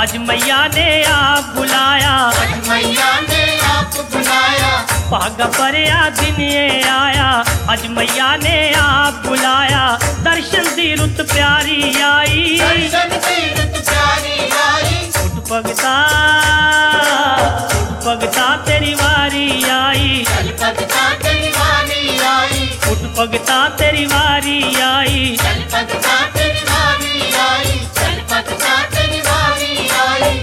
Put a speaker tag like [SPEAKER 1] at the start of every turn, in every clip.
[SPEAKER 1] आज मैया ने आप बुलाया,
[SPEAKER 2] आज मैया ने आप बुलाया,
[SPEAKER 1] भागा परया दिन ये आया। आज मैया ने आप बुलाया, दर्शन दी रुत प्यारी आई,
[SPEAKER 2] दर्शन दी रुत प्यारी आई।
[SPEAKER 1] उठ भगता तेरी वारी आई,
[SPEAKER 2] चल भगता तेरी वारी आई,
[SPEAKER 1] उठ भगता तेरी वारी आई।
[SPEAKER 2] चल भगता तेरी वारी आई, चल भगता तेरी वारी आई।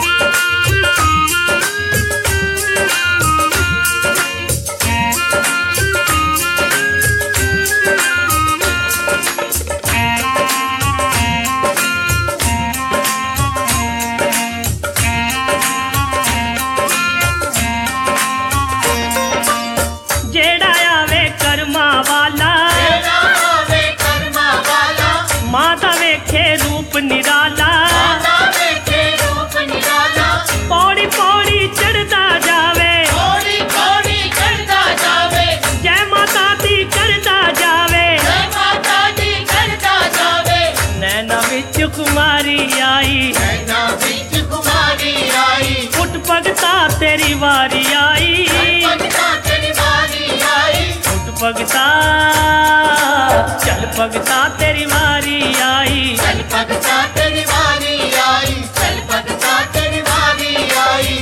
[SPEAKER 1] जेड़ा आवे कर्मा वाला,
[SPEAKER 2] तेरा आवे कर्मा वाला,
[SPEAKER 1] माता वेखे रूप निराला,
[SPEAKER 2] माता वेखे रूप निराला।
[SPEAKER 1] पौड़ी पौड़ी चढ़ता जावे,
[SPEAKER 2] थोड़ी थोड़ी चढ़ता जावे,
[SPEAKER 1] जय माता दी करता जावे।
[SPEAKER 2] जय माता दी करता जावे।
[SPEAKER 1] नैना विच कुमारी आई,
[SPEAKER 2] नैना बिच कुमारी आई,
[SPEAKER 1] उठ भगता तेरी वारी आई,
[SPEAKER 2] भगता तेरी वारी आई।
[SPEAKER 1] उठ भगता चल भगता तेरी वारी आई।
[SPEAKER 2] चल भगता तेरी वारी आई, चल भगता तेरी वारी आई।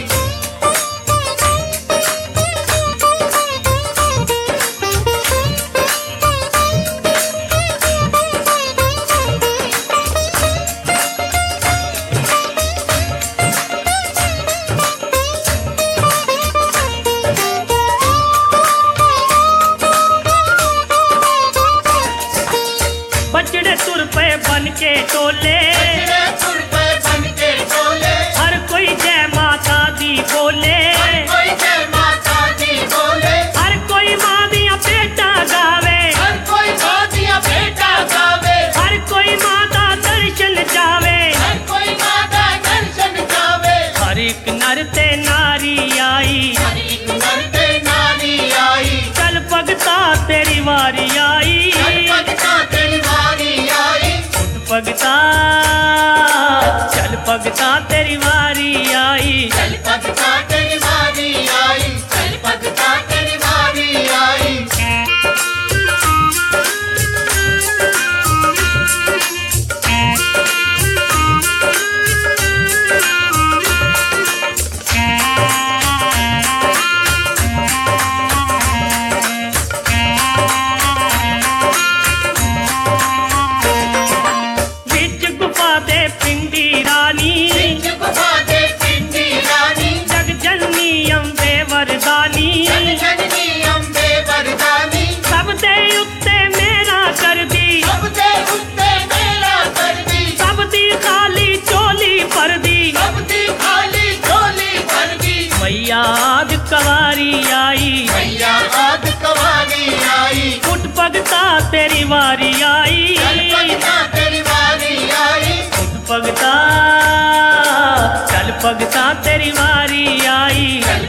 [SPEAKER 1] बजड़े तुर पे बन के टोले,
[SPEAKER 2] तेरे सुर पे बन के बोले,
[SPEAKER 1] हर कोई जय माता दी बोले,
[SPEAKER 2] कोई जय माता दी बोले।
[SPEAKER 1] हर कोई माँ दिया बेटा गावे,
[SPEAKER 2] हर कोई मातिया बेटा गावे,
[SPEAKER 1] हर कोई माता दर्शन जावे।
[SPEAKER 2] हर कोई माता दर्शन जावे।
[SPEAKER 1] हर एक नर ते नारी आई,
[SPEAKER 2] हर एक नर ते नारी आई,
[SPEAKER 1] चल भगता तेरी वारी आई।
[SPEAKER 2] चल भगता तेरी वारी आई।
[SPEAKER 1] उठ भगता चल भगता तेरी वारी आई।
[SPEAKER 2] चल भगता तेरी वारी आई, चल भगता तेरी वारी आई।
[SPEAKER 1] बिच गुफा दे पिंडी रानी,
[SPEAKER 2] बिच गुफा दे पिंडी रानी,
[SPEAKER 1] जग जननी अम्बे वरदानी।
[SPEAKER 2] जननी अम्बे वरदानी।
[SPEAKER 1] सब दे उत्ते मेरा कर दी,
[SPEAKER 2] सब दे उत्ते मेरा कर दी,
[SPEAKER 1] सब दी खाली चोली भर दी।
[SPEAKER 2] सब दी खाली झोली भर दी।
[SPEAKER 1] मैया आज कवारी आई,
[SPEAKER 2] मैया आज कवारी आई,
[SPEAKER 1] उठ भगता तेरी वारी आई।
[SPEAKER 2] चल भगता तेरी वारी आई।
[SPEAKER 1] उठ भगता चल भगता तेरी वारी आई।
[SPEAKER 2] चल